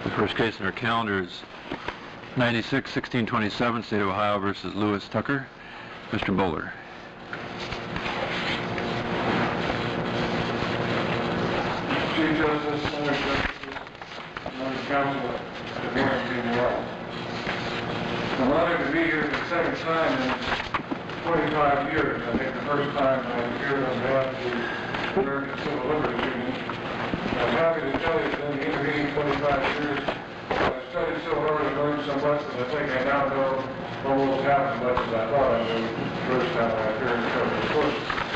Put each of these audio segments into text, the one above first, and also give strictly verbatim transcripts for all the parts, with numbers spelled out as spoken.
The first case in our calendar is ninety-six sixteen twenty-seven, State of Ohio versus Lewis Tucker. Mister Bowler. Chief Justice, Senator Justices, Members of Council, good morning to you all. I'm honored to be here for the second time in twenty-five years. I think the first time I appeared on behalf of the American Civil Liberties Union. I'm happy to tell you that in the intervening twenty-five years, I've studied so hard and learned so much that I think I now know almost half as much as I thought I knew the first time I appeared in front of the court.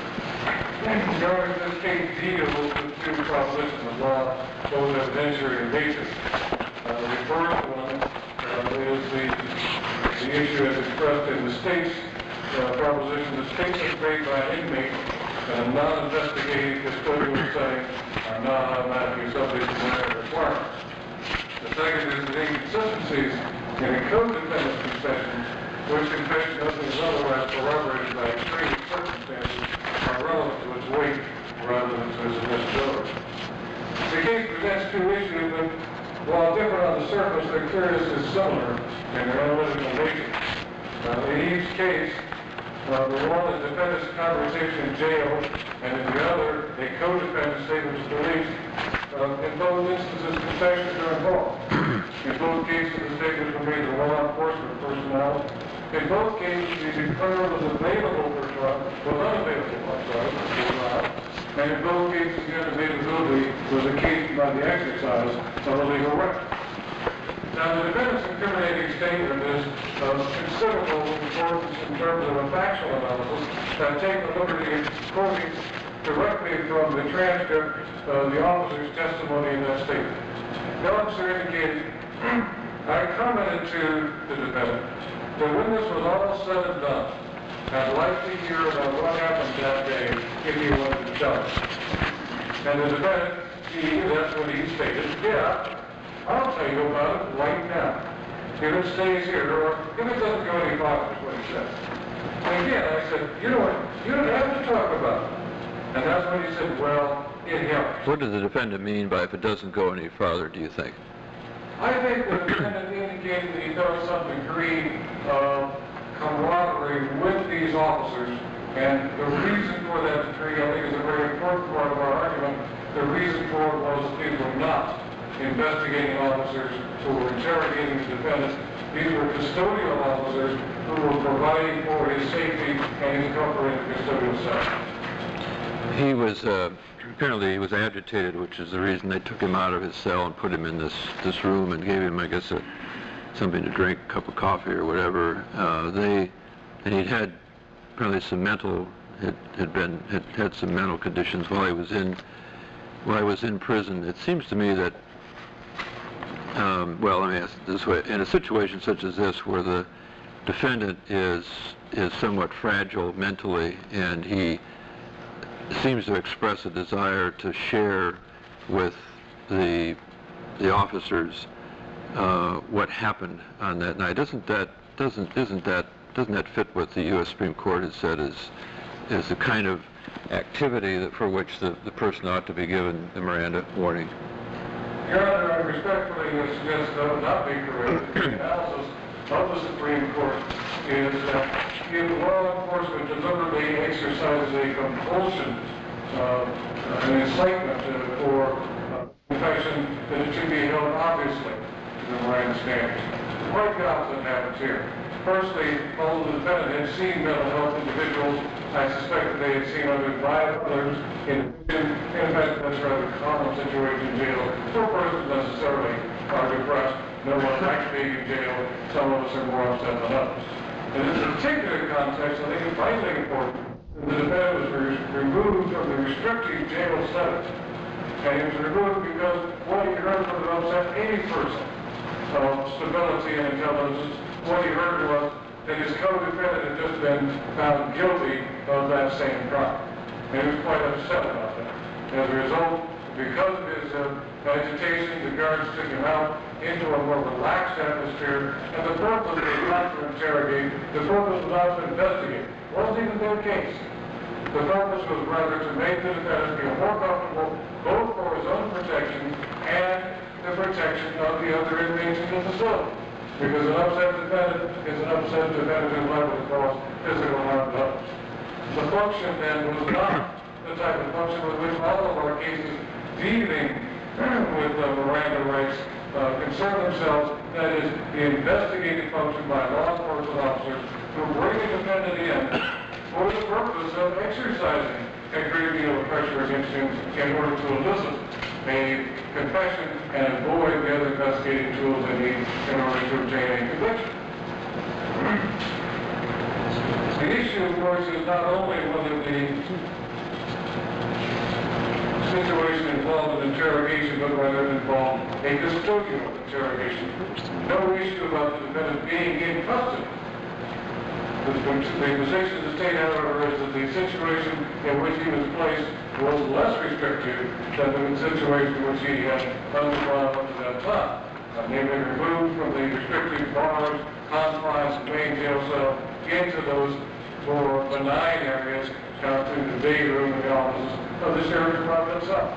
Your Honor, this case deals with two propositions of law, both evidentiary and basic. Uh, the first one uh, is the, the issue as expressed in the state's uh, proposition. The statements made by an inmate in a non-investigating custodial setting are not automatically subject to merit requirements. The second is the inconsistencies in a co-defendant's confession, which confession is otherwise corroborated by extreme circumstances, are relevant to its weight rather than to its admissibility. The case presents two issues that, while different on the surface, they're curiously similar in their analytical nature. Uh, in each case, uh, the one is defendant's conversation in jail, and in the other, a co-defendant's statement to police. Uh, in both instances, confessions are involved. In both cases, the statements were made to law enforcement personnel. In both cases, the declarer was available for trial, was unavailable for trial, for trial. And in both cases, the unavailability was occasioned by the exercise of a legal right. Now, the defendant's incriminating statement is of considerable importance in terms of a factual analysis that take the liberty of quoting directly from the transcript of the officer's testimony in that statement. The officer indicated, I commented to the defendant that when this was all said and done, I'd like to hear about what happened that day if you wanted to tell me. And the defendant, he, that's what he stated, yeah, I'll tell you about it right now. If it stays here, or if it doesn't go any farther, is what he said. And again, I said, you know what, you don't have to talk about it. And that's when he said, well, it helps. What does the defendant mean by if it doesn't go any farther, do you think? I think the defendant indicated that he felt some degree of camaraderie with these officers, and the reason for that degree, I think, is a very important part of our argument. The reason for it was that these were not investigating officers who were interrogating the defendant. These were custodial officers who were providing for his safety and his comfort in the custodial cell. He was, uh, apparently he was agitated, which is the reason they took him out of his cell and put him in this, this room and gave him, I guess, a, something to drink, a cup of coffee or whatever. Uh, they, and he'd had apparently some mental, had, had been, had had some mental conditions while he was in, while he was in prison. It seems to me that, um, well, let me ask it this way. In a situation such as this, where the defendant is, is somewhat fragile mentally, and he seems to express a desire to share with the the officers uh, what happened on that night. Doesn't that doesn't isn't that doesn't that fit what the U S Supreme Court has said is is the kind of activity that for which the, the person ought to be given the Miranda warning? Your Honor, I respectfully suggest that would not be correct. The analysis of the Supreme Court is that if law enforcement deliberately exercises a compulsion, uh, an incitement uh, for uh, confession, that it should be held obviously to the Miranda standards. Quite the opposite happens here. Firstly, although the defendant had seen mental health individuals, I suspect that they had seen others by others in, in, in fact, that's a rather common situation in jail. No person necessarily are depressed. No one likes being in jail. Some of us are more upset than others. In this particular context, I think it's vitally important that the defendant was re removed from the restrictive jail setting. And he was removed because what he heard from the upset eighty percent of stability and intelligence. What he heard was that his co-defendant had just been found guilty of that same crime. And he was quite upset about that. As a result, because of his uh, agitation, the guards took him out into a more relaxed atmosphere, and the purpose was not to interrogate, the purpose was not to investigate. It wasn't even their case. The purpose was rather to make the defendant feel more comfortable, both for his own protection and the protection of the other inmates in the facility. Because an upset defendant is an upset defendant who is liable to cause physical harm to others. The function then was not the type of function with which all of our cases dealing with uh, Miranda rights uh, concern themselves, that is, the investigative function by law enforcement officers who bring a defendant in for the purpose of exercising a great deal of pressure against him in order to elicit a confession and avoid the other investigating tools they need in order to obtain a conviction. The issue, of course, is not only whether the situation involved an interrogation, but whether it involved a custodial interrogation. No issue about the defendant being in custody. The, the position of the state, however, is that the situation in which he was placed was less restrictive than the situation in which he had undergone up to that time. Uh, namely, removed from the restrictive bars, confines, and main jail cell into those more benign areas, down to the day room and the offices of the sheriff's department itself.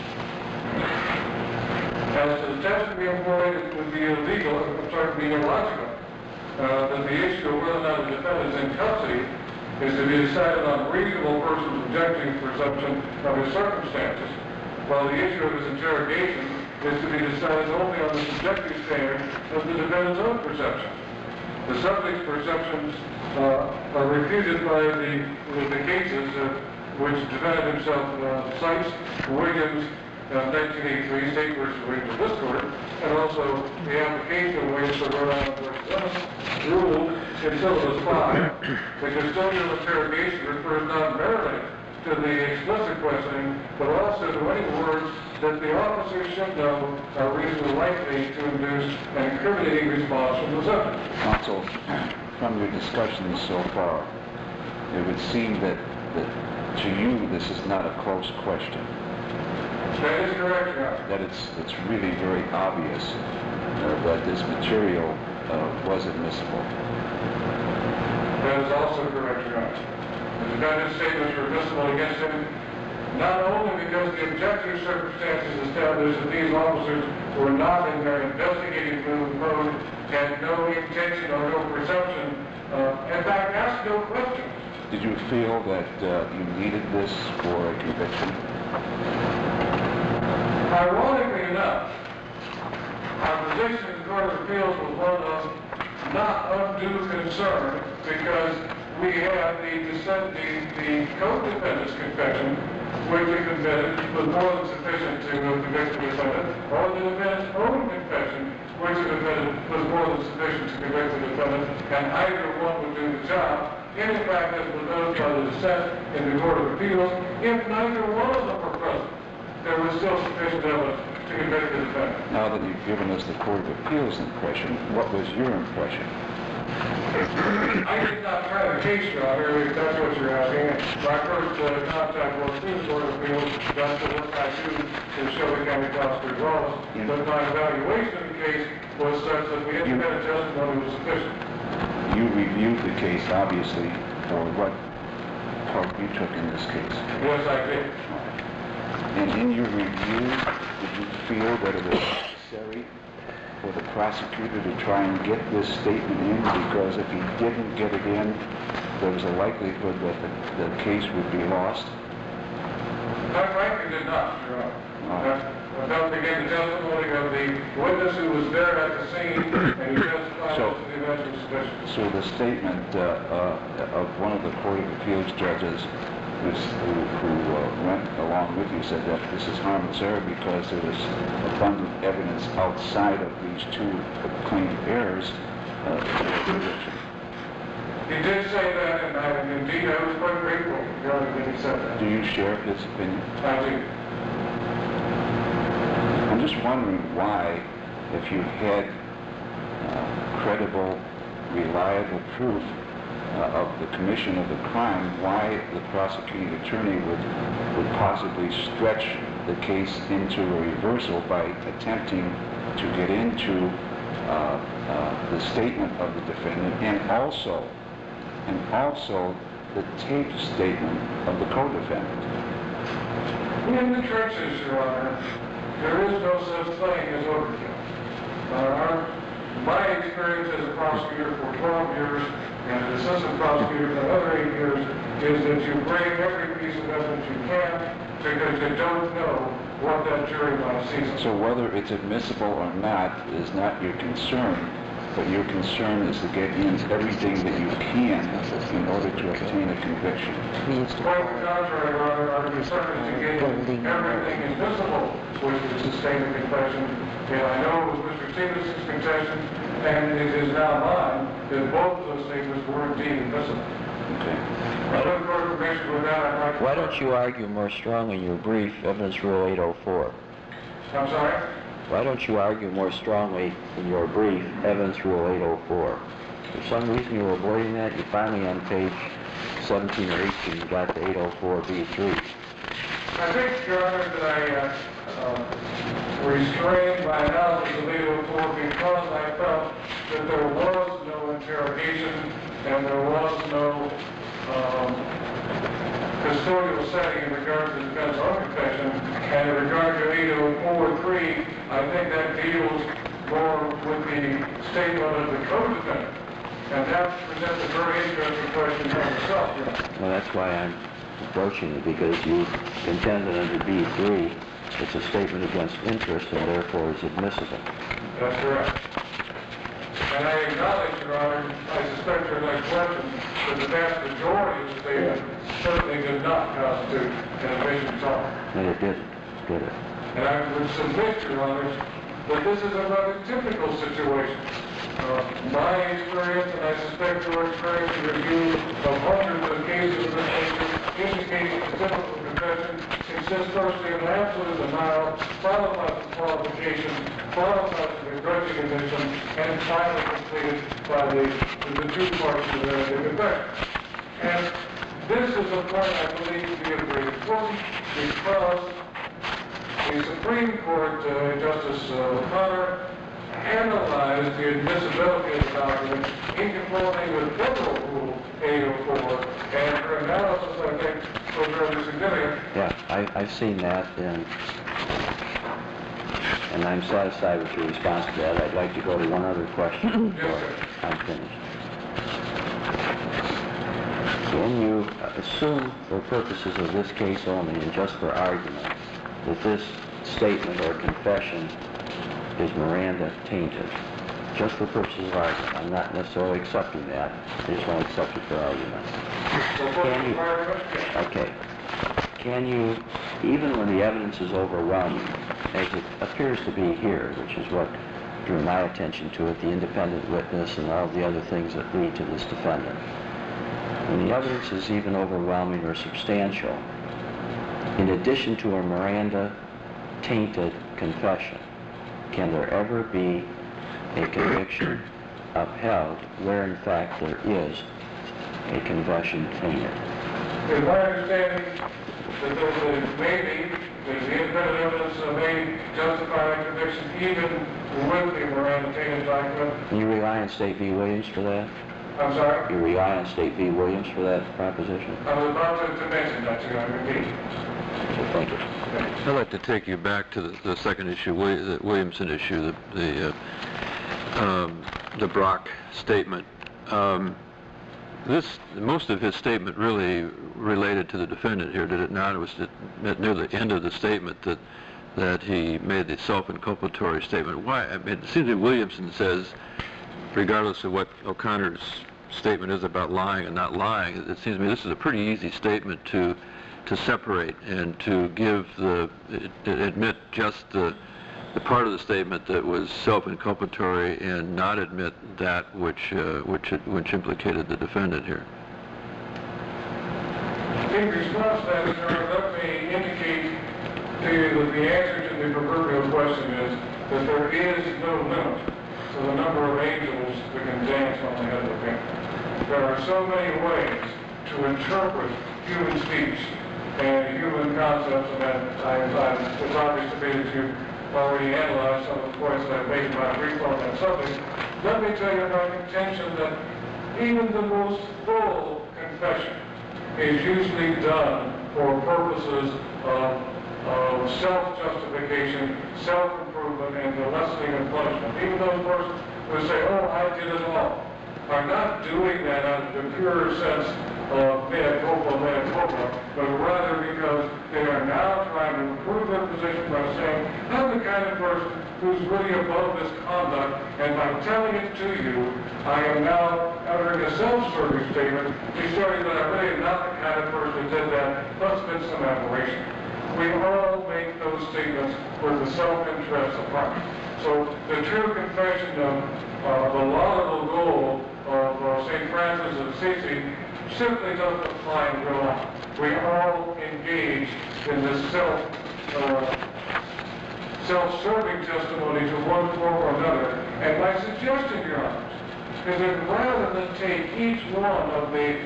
As to the test to be employed, it would be illegal, or certainly illogical. Uh, that the issue of whether or not the defendant is in custody is to be decided on reasonable person's objecting presumption of his circumstances, while the issue of his interrogation is to be decided only on the subjective standard of the defendant's own perception. The subject's perceptions uh, are refuted by the, the cases uh, which the defendant himself uh, cites, Williams, Uh, nineteen eighty-three, State versus Williams of this court, and also the application ways for Rhode Island versus Evans ruled in syllabus five. The custodial interrogation refers not merely to the explicit questioning, but also to any words that the officer should know are reasonably likely to induce an incriminating response from the subject. Counsel, from your discussions so far, it would seem that, that to you this is not a close question. That is correct, Your Honor. That it's, it's really very obvious uh, that this material uh, was admissible. That is also correct, Your Honor. The defendant's statements were admissible against him not only because the objective circumstances established that these officers were not in their investigative mode, had no intention or no perception, uh, in fact, asked no questions. Did you feel that uh, you needed this for a conviction? Ironically enough, our position in the Court of Appeals was one of not undue concern because we had the, the, the co-defendant's confession, which he committed, was more than sufficient to convict the defendant, or the defendant's own confession, which the defendant was more than sufficient to convict the defendant, and either one would do the job. And in fact, as was noted by the dissent in the Court of Appeals, if neither one of them were present, there was still sufficient evidence to convict the defendant. Now that you've given us the Court of Appeals impression, what was your impression? I did not try the case, Your Honor, if that's what you're asking. My first uh, contact was through the Court of Appeals. That's the work I do to show the county prosecutor's office. Yeah. But my evaluation of the case was such that the independent testimony was sufficient. You reviewed the case, obviously, for what part you took in this case. Yes, I did. And in your review, did you feel that it was necessary for the prosecutor to try and get this statement in? Because if he didn't get it in, there was a likelihood that the, the case would be lost? I frankly did not, Your Honor. Uh, Without again the testimony of the witness who was there at the scene and who testified So- as to the events was sufficient. So the statement uh, uh, of one of the Court of Appeals judges who's, who, who uh, went along with you said that this is harmless error because there was abundant evidence outside of these two claimed errors uh, for conviction. He did say that, and I, indeed I was quite grateful, Your Honor, that he said that. Do you share his opinion? I do. I'm just wondering why, if you had uh, credible, reliable proof uh, of the commission of the crime, why the prosecuting attorney would, would possibly stretch the case into a reversal by attempting to get into uh, uh, the statement of the defendant and also, and also the taped statement of the co-defendant. In the churches, Your Honor, there is no such thing as overkill. Uh, our, my experience as a prosecutor for twelve years and an assistant prosecutor for another eight years is that you bring every piece of evidence you can because you don't know what that jury might see. So whether it's admissible or not is not your concern, but your concern is to get in everything that you can in order to obtain a conviction. Quite the contrary, Your Honor, our concern is to get in everything admissible, which is the statement of confession. And I know it was Mister Stevenson's confession, and it is now mine, that both of those statements were indeed admissible. Okay. Why don't you argue more strongly in your brief, Evidence Rule eight oh four? I'm sorry? Why don't you argue more strongly in your brief, Evidence Rule eight oh four? For some reason you were avoiding that, you finally on page seventeen or eighteen got to eight oh four B three. I think, Your Honor, that I uh, uh, restrained my analysis of eight oh four because I felt that there was no interrogation and there was no um, custodial setting in regard to the defense on confession. And in regard to eight oh four three, I think that deals more with the statement of the co-defendant. And that presents a very interesting question for itself, Your Honor. Well, that's why I'm approaching it, because you contend that under B three, it's a statement against interest and therefore is admissible. That's correct. And I acknowledge, Your Honor, I suspect your next question, that the vast majority of the statement certainly did not constitute an admission charge. And it didn't, did it? And I would submit, Your Honor, that this is a rather typical situation. Uh, my experience, and I suspect your experience in review of hundreds of cases of this nature, indicates the typical confession consists firstly of an absolute denial, followed by some qualification, followed by some begrudging admission, and finally completed by the, the two parts of the, the confession. And this is a point I believe to be of great importance because the Supreme Court, uh, Justice uh, O'Connor, analyzed the admissibility of the document in conformity with Federal Rule eight oh four, and her analysis, I think, was really significant. Yeah, I, I've seen that, and, and I'm satisfied with your response to that. I'd like to go to one other question. Yes, sir. I'm finished. Can you assume, for purposes of this case only, and just for argument, that this statement or confession is Miranda tainted? Just for purposes of argument. I'm not necessarily accepting that. I just want to accept it for argument. Can you, okay. Can you, even when the evidence is overwhelming, as it appears to be here, which is what drew my attention to it, the independent witness and all the other things that lead to this defendant, when the evidence is even overwhelming or substantial, in addition to a Miranda tainted confession, can there ever be a conviction upheld where in fact there is a confession tainted? It's my understanding that there's a maybe, there's the independent evidence that may justify a conviction even with the Miranda tainted document. Can you rely on State v. Williams for that? I'm sorry? You rely on State v. Williams for that proposition? I was about to, to mention that to you, I repeat. So thank you. I'd like to take you back to the, the second issue, the Williamson issue, the the, uh, um, the Brock statement. Um, this most of his statement really related to the defendant here, did it not? It was at, near the end of the statement that that he made the self-inculpatory statement. Why? I mean, it seems that Williamson says, regardless of what O'Connor's statement is about lying and not lying, it seems to me this is a pretty easy statement to. to separate and to give the, admit just the, the part of the statement that was self-inculpatory and not admit that which, uh, which, which implicated the defendant here. In response to that, sir, let me indicate to you that the answer to the proverbial question is that there is no limit to the number of angels that can dance on the head of a pin. There are so many ways to interpret human speech and human concepts, and that I, I, it's obvious to me that you've already analyzed some of the points that I've made in my brief on that subject. Let me tell you my contention that even the most full confession is usually done for purposes of of self-justification, self-improvement, and the lessening of punishment. Even those persons who say, oh, I did it all, are not doing that out of the pure sense of mea culpa, mea culpa, but rather because they are now trying to improve their position by saying, I'm the kind of person who's really above this conduct, and by telling it to you, I am now uttering a self-serving statement to show you that I really am not the kind of person who did that. Must have been some aberration. We all make those statements with the self-interest of heart. So the true confession of uh, the laudable goal of uh, Saint Francis of Assisi simply doesn't apply in real life. We all engage in this self, uh, self-serving testimony to one form or another. And my suggestion, Your Honors, is that rather than take each one of the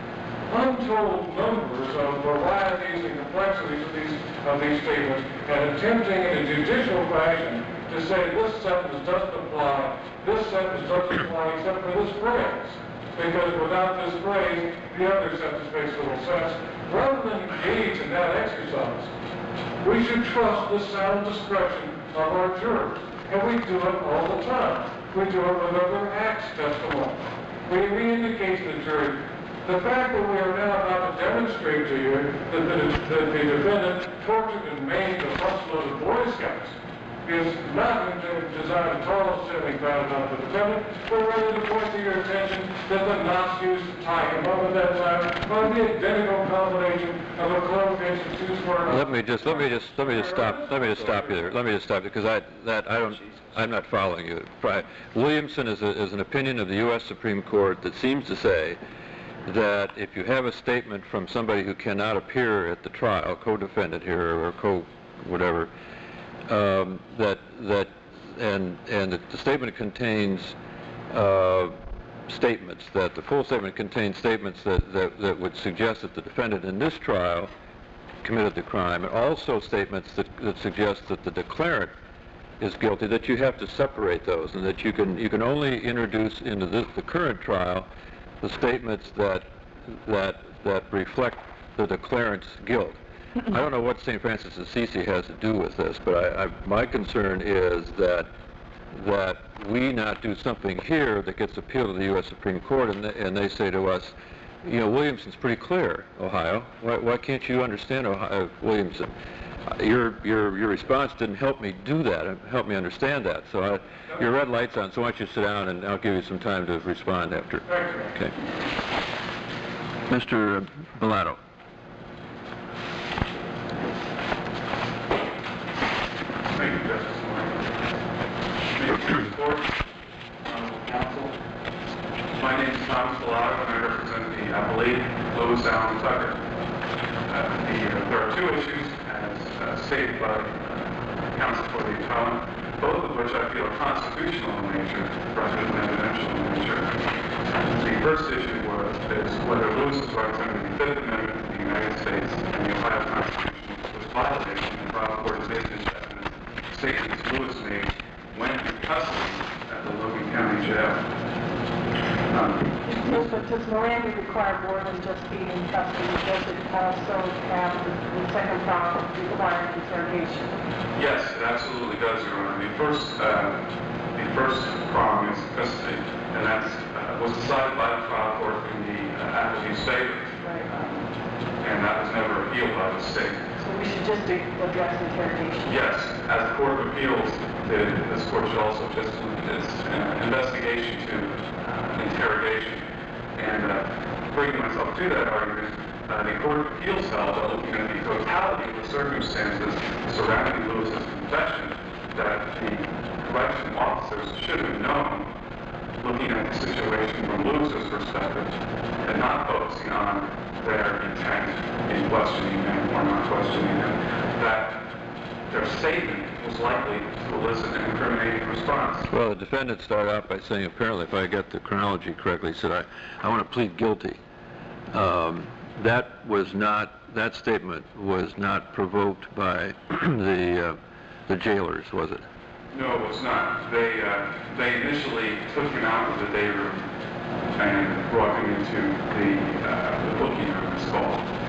untold numbers of varieties and complexities of these, of these statements and attempting in a judicial fashion to say this sentence doesn't apply, this sentence doesn't apply except for this phrase, because without this phrase, the other sentence makes little sense. Rather than engage in that exercise, we should trust the sound discretion of our jurors. And we do it all the time. We do it with other acts testimony. We, we indicate to the jury, the fact that we are now about to demonstrate to you that the, that the defendant tortured and maimed a busload of Boy Scouts is not designed at all to setting ground on the defendant, but rather to point to your attention that the Nazis used to tie him up at that time by the identical combination of a clove hitch and two square. Let me just let me just let me just stop let me just stop you there. Let me just stop you because I that I don't I'm not following you. Williamson is, a, is an opinion of the U S Supreme Court that seems to say that if you have a statement from somebody who cannot appear at the trial, co-defendant here or co whatever, um, that that and and that the statement contains uh, statements that the full statement contains statements that, that that would suggest that the defendant in this trial committed the crime, and also statements that, that suggest that the declarant is guilty, that you have to separate those, and that you can you can only introduce into this, the current trial the statements that that that reflect the declarant's guilt. I don't know what Saint Francis of Assisi has to do with this, but I, I, my concern is that that we not do something here that gets appealed to the U S Supreme Court, and they, and they say to us, you know, Williamson's pretty clear, Ohio. Why, why can't you understand Ohio, Williamson? Uh, your your your response didn't help me do that. It helped me understand that. So I, your red light's on. So why don't you sit down, and I'll give you some time to respond after. Okay. Mister Bellato. Thank you, Justice Moore. Court, Honorable Counsel. My name is Thomas Bellato, and I represent the appellate Louis Allen Tucker. Uh, the, uh, there are two issues, as uh, stated by uh, counsel for the appellant, both of which I feel are constitutional in nature rather than evidential in nature. The first issue was is whether Lewis's rights under the Fifth Amendment of the United States and the Ohio Constitution was violated in the trial court admissions evidence statements Lewis made when in custody at the Logan County Jail. Um, Yes, but does Miranda require more than just being in custody? Does it also have the, the second prong required interrogation? Yes, it absolutely does, Your Honor. The first, uh, the first prong is custody, and that uh, was decided by the trial court in the uh, appellee's favor. Right. Um, and that was never appealed by the state. So we should just address interrogation? Yes, as the Court of Appeals did, this court should also just limit its uh, investigation to uh, interrogation. And uh, bringing myself to that argument, uh, the Court of Appeals held that looking at the totality of the circumstances surrounding Lewis's confession, that the correction officers should have known, looking at the situation from Lewis's perspective, and not focusing on their intent in questioning him or not questioning him, that their statement was likely to elicit an incriminating response. Well, the defendant started out by saying, apparently, if I get the chronology correctly, he said, I, I want to plead guilty. Um, that was not, that statement was not provoked by the uh, the jailers, was it? No, it was not. They, uh, they initially took him out of the day room and brought him into the, uh, the booking room, it's called.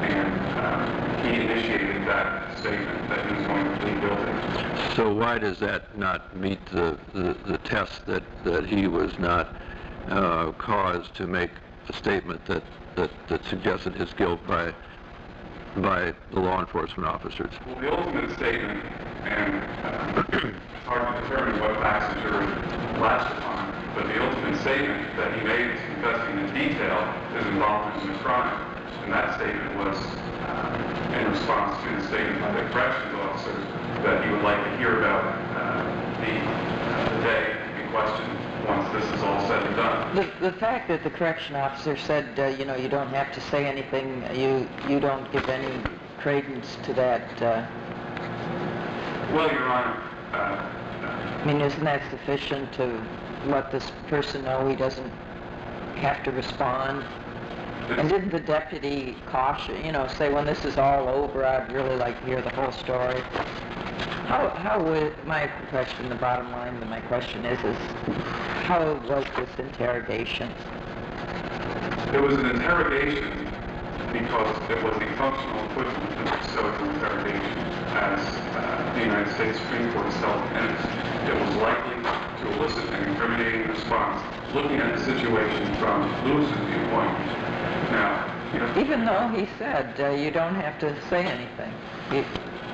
and uh, he initiated that statement that he was going to plead guilty. So why does that not meet the, the, the test that, that he was not uh, caused to make a statement that, that, that suggested his guilt by, by the law enforcement officers? Well, the ultimate statement, and uh, it's hard to determine what facts the jury latched upon, but the ultimate statement that he made is confessing in detail his involvement in the crime, and that statement was uh, in response to the statement by the corrections officer that he would like to hear about uh, the, uh, the day in question once this is all said and done. The, the fact that the correction officer said, uh, you know, you don't have to say anything, you, you don't give any credence to that, uh, Well, Your Honor, uh, I mean, isn't that sufficient to let this person know he doesn't have to respond? And didn't the deputy caution, you know, say, when this is all over, I'd really like to hear the whole story? How, how would, my question, the bottom line of my question is, is how was this interrogation? It was an interrogation because it was the functional equivalent of the stoical interrogation as uh, the United States Supreme Court held, and it was likely to elicit an incriminating response looking at the situation from Lewis's viewpoint. Now, you know, Even though he said, uh, you don't have to say anything. He,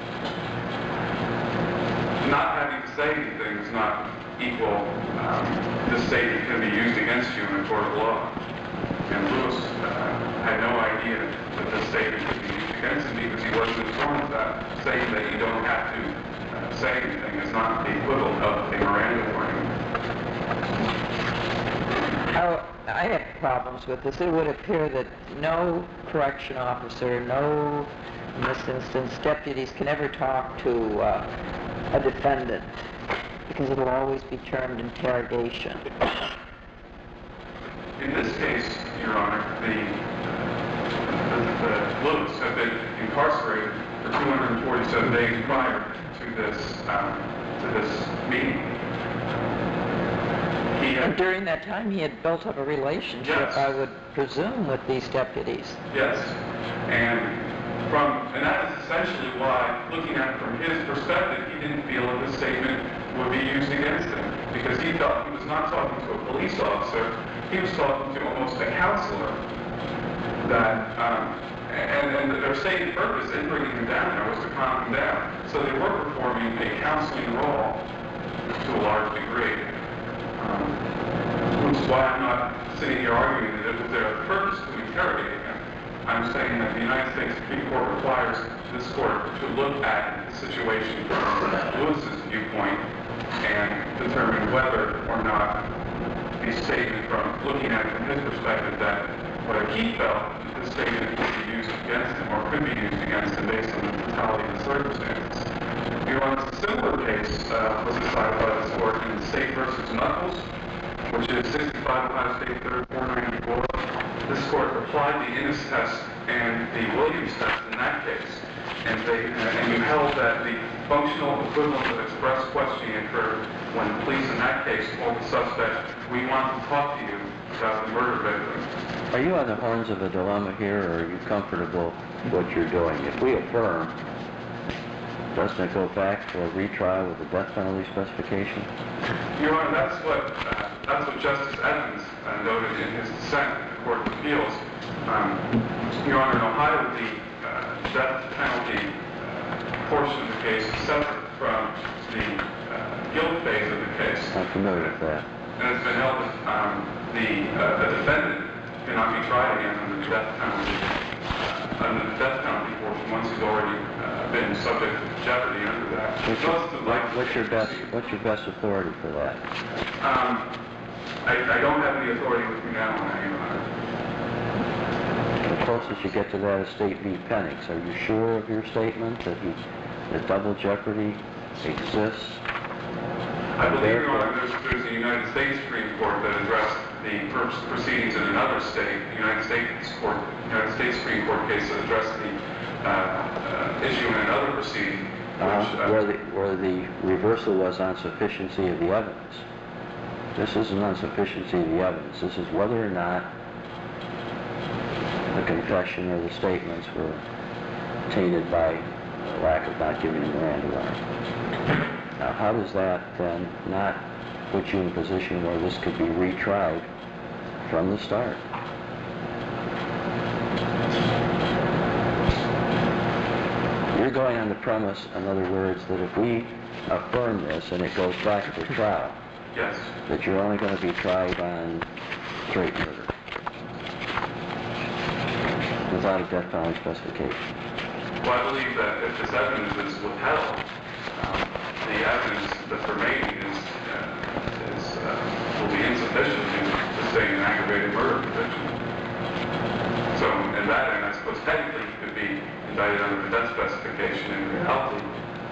not having to say anything is not equal. Um, this statement can be used against you in a court of law. And Lewis uh, had no idea that this statement could be used against him because he wasn't informed of that. Saying that you don't have to uh, say anything is not the equivalent of a Miranda warning. how, I have problems with this. It would appear that no correction officer, no, in this instance, deputies can ever talk to uh, a defendant because it'll always be termed interrogation. In this case, Your Honor, the, the, the Lewis had been incarcerated for two hundred forty-seven days prior to this um, to this meeting. He And had, during that time, he had built up a relationship, Yes. I would presume, with these deputies. yes, and from and that is essentially why, looking at it from his perspective, he didn't feel that this statement would be used against him because he thought he was not talking to a police officer. He was talking to almost a counselor that, um, and, and their stated purpose in bringing him down there was to calm him down. So they were performing a counseling role to a large degree. Um, which is why I'm not sitting here arguing that it was their purpose to interrogate him. I'm saying that the United States Supreme Court requires this court to look at the situation from Lewis's viewpoint and determine whether or not the statement from looking at it from his perspective that whether he felt that this statement could be used against him or could be used against him based on the totality of the circumstances. Your Honor, a similar case uh, was decided by this court in State versus Knuckles, which is sixty-five Ohio State third four ninety-four. This court applied the Innis test and the Williams test in that case, and they uh, and you held that the functional equivalent of express questioning occurred when the police in that case told the suspect, "We want to talk to you about the murder victim." Are you on the horns of a dilemma here, or are you comfortable with what you're doing? If we affirm, doesn't it go back for a retrial with a death penalty specification? Your Honor, that's what uh, that's what Justice Evans uh, noted in his dissent in the Court of Appeals. Um, Your Honor, in Ohio, the uh, death penalty uh, portion of the case is separate from the uh, guilt phase of the case. I'm familiar with that. And it's been held that um, the, uh, the defendant cannot be tried again under the death penalty, uh, under the death penalty portion once he's already uh, been subject to jeopardy under that. What's your, Most of the life what's your best proceedings. What's your best authority for that? Um, I, I don't have any authority with me now on that, Your Honor. The closest you get to that is State v. Penix. Are you sure of your statement that he, that double jeopardy exists? I believe, Your Honor, there's, there's a United States Supreme Court that addressed the first proceedings in another state, the United States Court, United States Supreme Court case that addressed the uh, uh, issue in another proceeding, which, Uh, uh, where the where the reversal was on sufficiency of the evidence. This isn't on sufficiency of the evidence. This is whether or not the confession or the statements were tainted by the lack of not giving him Miranda rights. Now, how does that then not put you in a position where this could be retried from the start? You're going on the premise, in other words, that if we affirm this and it goes back to trial, Yes. that you're only going to be tried on straight murder without a death penalty specification. Well, I believe that if this evidence is withheld, um, the evidence that's remaining is, uh, is uh, will be insufficient to sustain an aggravated murder conviction. So, in that end, I suppose technically he could be indicted under the death specification. In reality,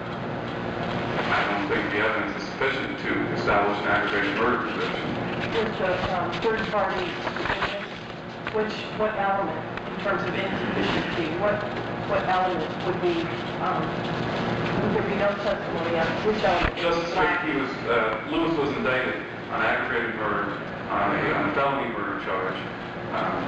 I don't think the evidence is sufficient to establish an aggravated murder conviction. Which, uh, um, third-party witness, which, what element, in terms of insufficiency, what, what element would be, um, would there be no testimony on which element? Justice Drake, he was, uh, Lewis was indicted on aggravated murder, on a, on a felony murder charge. Um,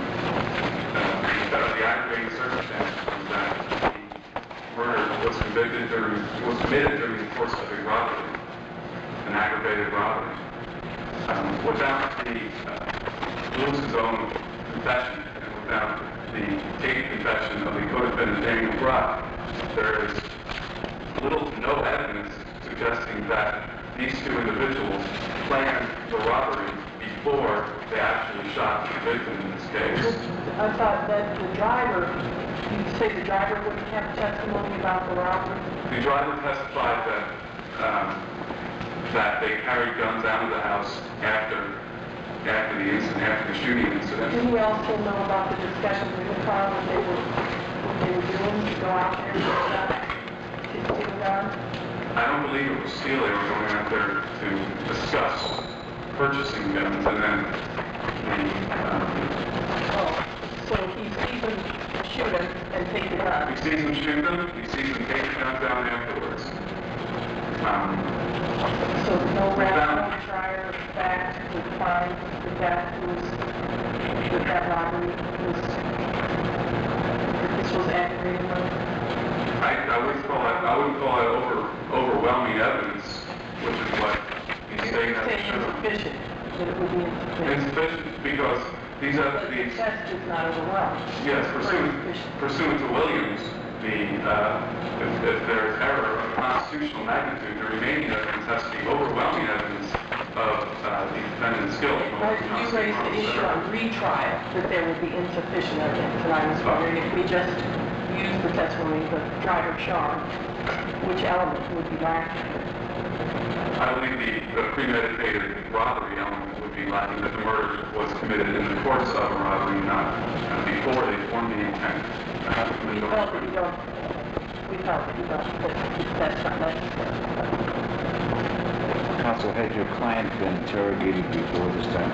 uh, the aggravating circumstance was that the murder was convicted during, was committed during the course of a robbery, an aggravated robbery. Um, without the uh, Lewis's own confession and without the taped confession of the co-defendant Daniel Brock, there is little to no evidence suggesting that these two individuals planned the robbery before they actually shot the victim in this case. I thought that the driver, you say the driver wouldn't have testimony about the robbery? The driver testified that um, that they carried guns out of the house after after the incident, after the shooting incident. Didn't we also know about the discussions in the car when they were, what they were doing to go out there and stuff, to steal guns? I don't believe it was steal. They were going out there to discuss purchasing guns, and then the um, Oh, so he sees them shoot him and take the gun. he sees them shoot them. He sees them take the guns down afterwards. Um, So no rational trier fact would find that that was, that that robbery was, that this was aggravated murder? I, I wouldn't call it. I wouldn't call it over, overwhelming evidence, which is what he's saying that it Say should. insufficient, that it would be insufficient. Insufficient because these are But the these. test is not overwhelming. Yes, pursuant, Insufficient. pursuant to Williams, the, uh, if, if there is error of constitutional magnitude, the remaining evidence has to be overwhelming evidence of uh, the defendant's guilt. Right, you raised the issue on retrial, that there would be insufficient evidence, and I was wondering if we just use the testimony of the driver, Sean, which element would be lacking? I believe the, the premeditated robbery element would be lacking, that the murder was committed in the course of a robbery, not uh, before they formed the intent. Uh, to We commit the felt that robbery. you don't, we felt that you don't, that that's not necessary. Counsel, had your client been interrogated before this time?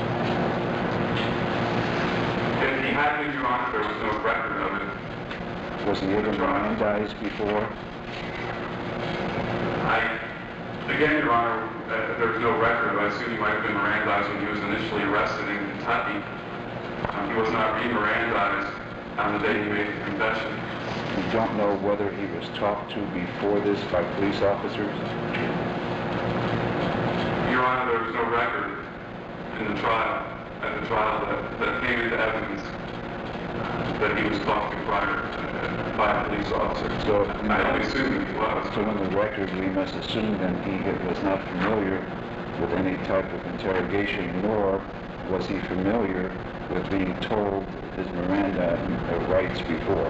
If he had been, Your Honor, there was no record of it. Was he ever Mirandized before? I, again, Your Honor, uh, there's no record. I assume he might have been Mirandized when he was initially arrested in Kentucky. Um, he was not re-Mirandized on the day he made the confession. You don't know whether he was talked to before this by police officers? Your Honor, there was no record in the trial, at the trial, that, that came into evidence uh, that he was talked to prior uh, by a police officer. So, I only assume that he was. So in the record, we must assume then he was not familiar with any type of interrogation, nor was he familiar with being told his Miranda uh, rights before.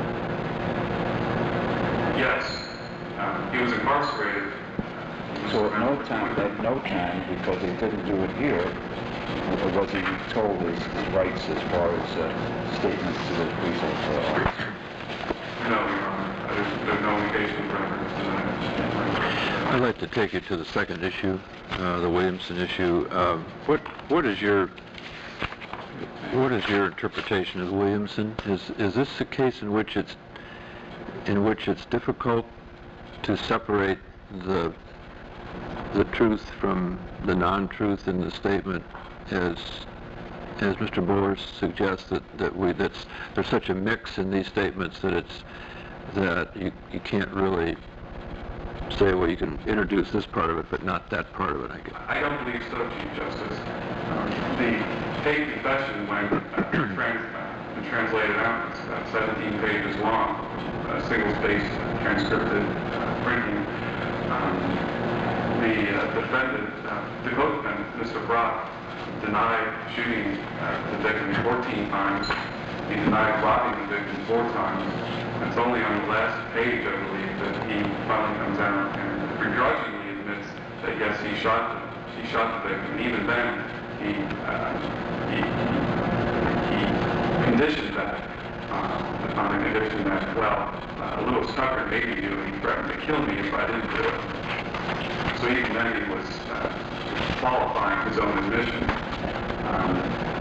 Yes. Um, he was incarcerated. So at no time, at no time, because he didn't do it here, was he told his, his rights as far as uh, statements to the police officer? No, Your Honor. There's, there's no indication for reference to that. I'd like to take you to the second issue, uh, the Williamson issue. Uh, what what is your what is your interpretation of Williamson? Is is this a case in which it's in which it's difficult to separate the the truth from the non-truth in the statement as as Mister Boers suggests, that, that we, that's, there's such a mix in these statements that it's, that you, you can't really say, well, you can introduce this part of it, but not that part of it, I guess. I don't believe so, Chief Justice. Um, the paid confession, when uh, trans, uh, been translated out, it's about seventeen pages long, uh, single-spaced, transcripted uh, printing. Um, the uh, defendant, uh, the co-defendant, Mister Brock, denied shooting uh, the victim fourteen times. He denied robbing the victim four times. It's only on the last page, I believe, that he finally comes out and begrudgingly admits that yes, he shot the, he shot the victim. And even then, he uh, he, he conditioned that uh, on the condition that, well, uh, Lewis Tucker made me do it. He threatened to kill me if I didn't do it. So even then, he was uh, qualifying his own admission. Um,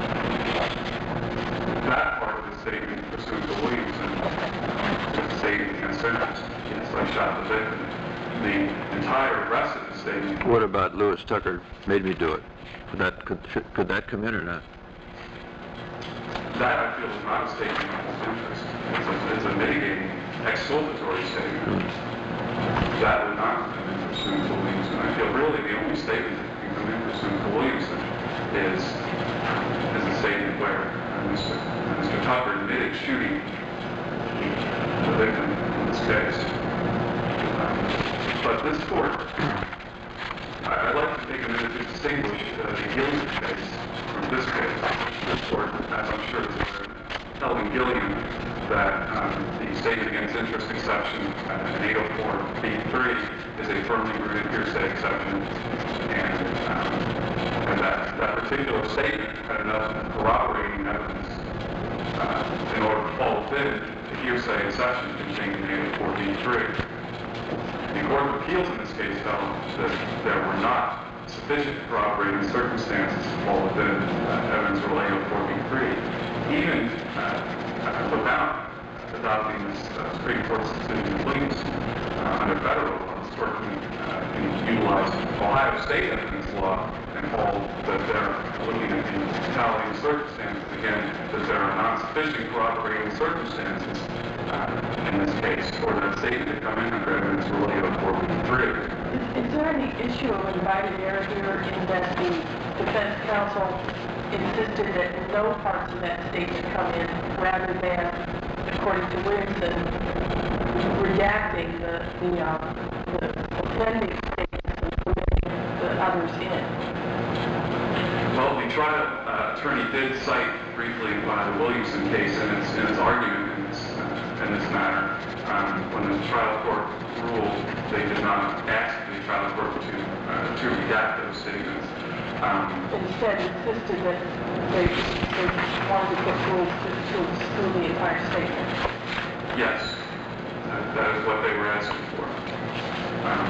that part of the statement pursuant to Williamson is a statement against interest. Yes, I shot the victim. The entire rest of the statement. What about Lewis Tucker made me do it? Could that, could, should, could that come in or not? That, I feel, is not a statement against interest. It's a, it's a mitigating, exculpatory statement. Mm. That would not come in pursuant to Williamson. I feel really the only statement that can come in pursuant to Williamson is, is a statement where uh, Mister Uh, Mister Tucker admitted shooting the victim in this case. Um, but this court, I, I'd like to take a minute to distinguish uh, the Gilliam case from this case. This court, as I'm sure is aware, held in Gilliam that um, the statement against interest exception uh, in eight oh four B three is a firmly rooted hearsay exception, and, um, and that, that particular statement had enough corroborating evidence uh, in order to fall within the hearsay exception contained in eight oh four B three. The Court of Appeals in this case held that there were not sufficient corroborating circumstances to fall within uh, evidence relating to eight oh four B three, even uh, uh, without adopting this uh, Supreme Court's decision in Williamson uh, under federal law. This Court can, uh, can utilize Ohio State evidence law and hold that they're looking at the totality of circumstances again, that there are not sufficient corroborating circumstances uh, in this case for that statement to come in under evidence relating to eight oh four B three. Is, is there any issue of invited error here in that the defense counsel insisted that no parts of that statement come in rather than, according to Williamson, redacting the, the, um, the offending statements and permitting the others in? Well, the trial uh, attorney did cite briefly uh, the Williamson case in its, in its argument in this, uh, in this matter. Um, when the trial court ruled, they did not ask the trial court to, uh, to redact those statements. Um, Instead, insisted that they, they wanted to put rules to, to exclude the entire statement. yes, that, that is what they were asking for. Um,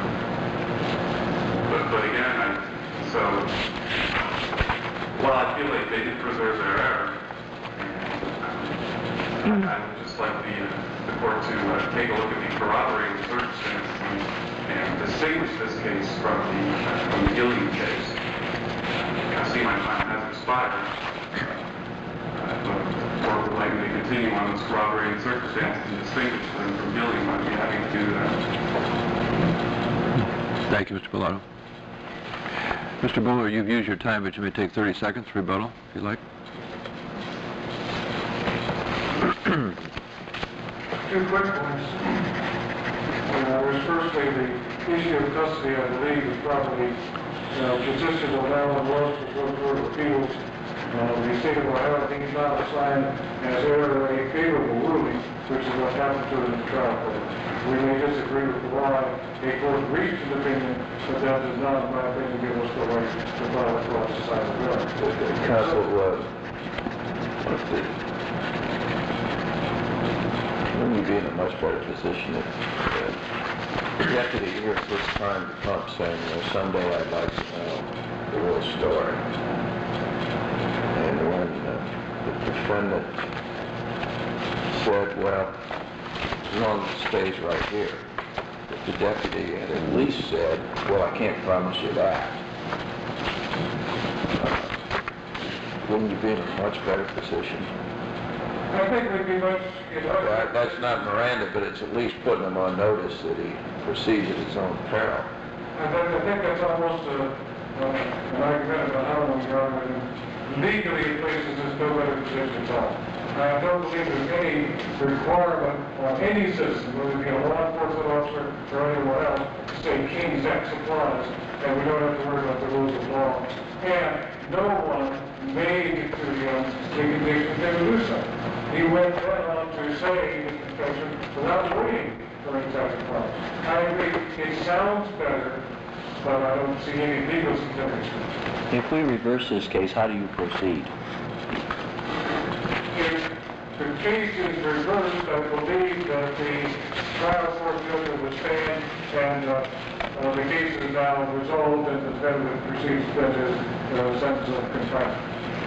but, but again, I, so, while I feel like they did preserve their error, um, I, I would just like the, uh, the court to uh, take a look at the corroborating circumstances and, and distinguish this case from the, uh, from the Gilliam case. I see my time has expired. Uh, but the court would like me to continue on those corroborating circumstances and distinguish them from Gilliam. I'd be happy to do that. Thank you, Mister Bellato. Mister Bowler, you've used your time, but you may take thirty seconds for rebuttal, if you'd like. Two quick points. Uh, there's firstly the issue of custody, I believe, is probably uh, consistent with Allen Wells before the Court of Appeals. Uh, the state of Ohio deems not assigned as error a favorable ruling, which is what happened to it in the trial court. We may disagree with the law. A court reached an opinion, but that does not, in my opinion, give us the right to file a fraud society bill. Counsel, uh, wouldn't you be in a much better position if uh, deputy here first time to come saying, you know, someday I'd like to know the real story. And when uh, the defendant said, well, as long as it stays right here, that the deputy had at least said, well, I can't promise you that. Uh, wouldn't you be in a much better position? I think we'd be much, you know... That, that's not Miranda, but it's at least putting him on notice that he proceeds at his own peril. I think, I think that's almost a, uh, an argument about how long you're on it. Legally, it places us no better position at all. I don't believe there's any requirement on any citizen, whether it be a law enforcement officer or anyone else, to say King's X applies, and we don't have to worry about the rules of law. And no one made to him the conviction to do so. He went then on to say his confession without waiting for any type of crime. I agree, it sounds better, but I don't see any legal significance. If we reverse this case, how do you proceed? If the case is reversed, I believe that the trial court judge will stand, and uh, uh, the case is now resolved, and the defendant proceeds to his uh, sentence of confinement.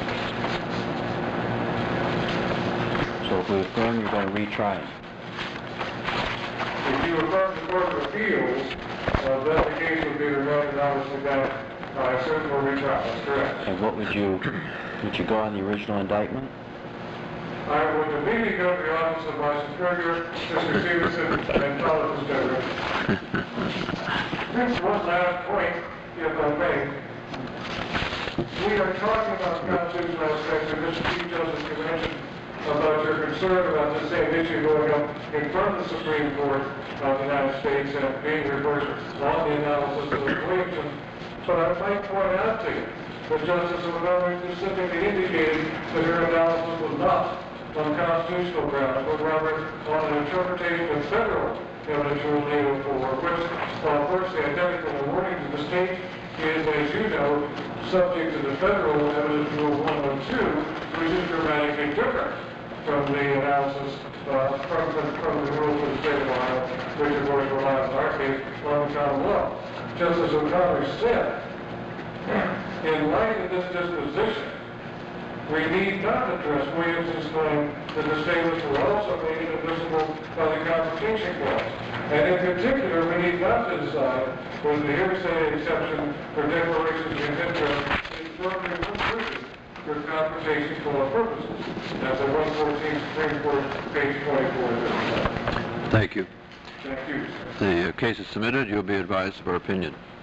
So if we affirm, you're going to retry him. If you affirm the Court of Appeals, uh, then the case would be remanded, obviously, back by certain for retrial. That's correct. And what would you, would you go on the original indictment? I would immediately go to the office of my superior, Mister Stevenson, and follow his direction. Next, one last point, if I may. We are talking about constitutional aspects, and Mister Chief Justice, you mentioned about your concern about the same issue going up in front of the Supreme Court of the United States and being reversed on the analysis of the Williamson. But I might point out to you that Justice O'Connor specifically indicated that her analysis was not on constitutional grounds, but rather on an interpretation of federal evidence rule eight oh four, which, while virtually identical in wording to the state, is, as you know, subject to the federal evidence rule one oh two, which is dramatically different from the analysis uh, from, the, from the rules of the state of Ohio, which of course relies in our case on common law. Justice O'Connor said, in light of this disposition, we need not address Williamson's claim that the statements were also made inadmissible by the Confrontation Clause. And in particular, we need not to decide whether the hearsay exception for declarations of interest is firmly restricted for Confrontation Clause purposes. That's at one fourteen Supreme Court, page twenty-four. Thank you. Thank you. The uh, case is submitted. You'll be advised of our opinion.